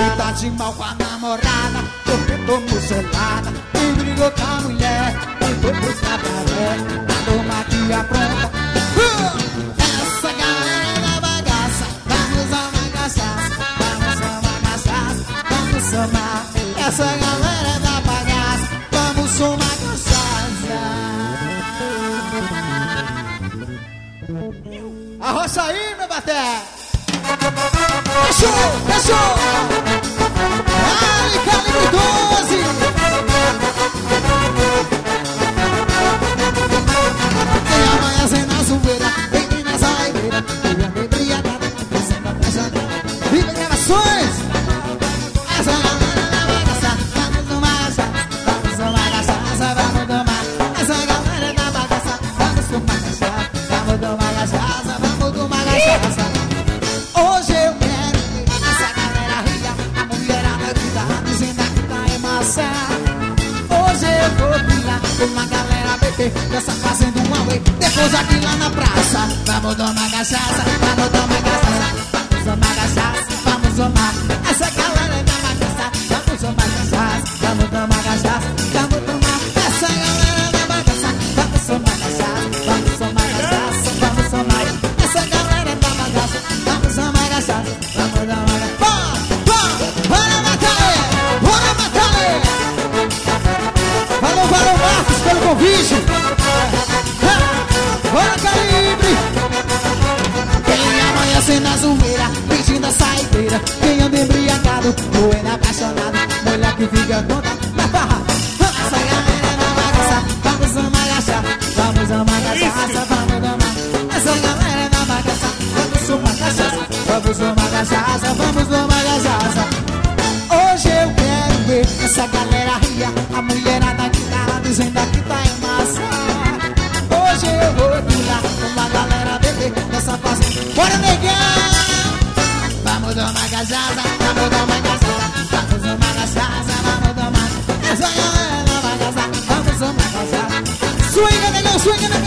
E tá de mal com a namorada, porque tomou selada e brigou com a mulher e foi buscar café. A turma que apronta essa galera da bagaça. Vamos tomar cachaça, vamos tomar cachaça, vamos somar. Essa galera da bagaça, vamos tomar cachaça. Arrocha aí, meu baté. Fechou, fechou. Ai, calibre 12. Tem amanhã na zoeira, vem nessa raiveira, vem a embriagada, fazendo apaixonada. Viva gravações. Essa galera da bagaça, vamos tomar cachaça, vamos tomar cachaça, vamos tomar. Essa galera da bagaça, vamos tomar cachaça, vamos tomar cachaça, vamos tomar cachaça. Hoje eu quero ver essa galera ria, a mulherada grita, dizendo que tá em massa. Hoje eu vou pilar com uma galera bebê, dança fazendo um away, depois aqui lá na praça. Vamos tomar cachaça, vamos tomar cachaça, vamos tomar cachaça, vamos tomar. Essa galera é da bagaça, vamos tomar cachaça, vamos tomar cachaça, vamos tomar. Essa galera é da bagaça, vamos tomar cachaça, vamos tomar cachaça, vamos tomar. Essa galera é da bagaça, vamos tomar cachaça, vamos tomar. Bora matar ele, bora matar ele. Valeu, valeu Marcos pelo convite. Bora calibre. Quem amanhece na zoeira, pedindo a saideira. Quem anda embriagado, doendo apaixonado, mulher que fica tonta na barra. Essa galera é da bagaça, vamos tomar cachaça, vamos tomar cachaça, vamos tomar. Essa galera é da bagaça, vamos tomar cachaça, vamos tomar cachaça, vamos tomar cachaça. Hoje eu quero ver essa galera ria, a mulherada guitarra dizendo que tá em massa. Hoje eu vou pular com uma galera bebê nessa fase. Bora negar! Vamos tomar cachaça, vamos tomar cachaça, vamos tomar cachaça, vamos tomar. Essa galera da bagaça, vamos tomar cachaça. Swinga, negão, swinga, negão.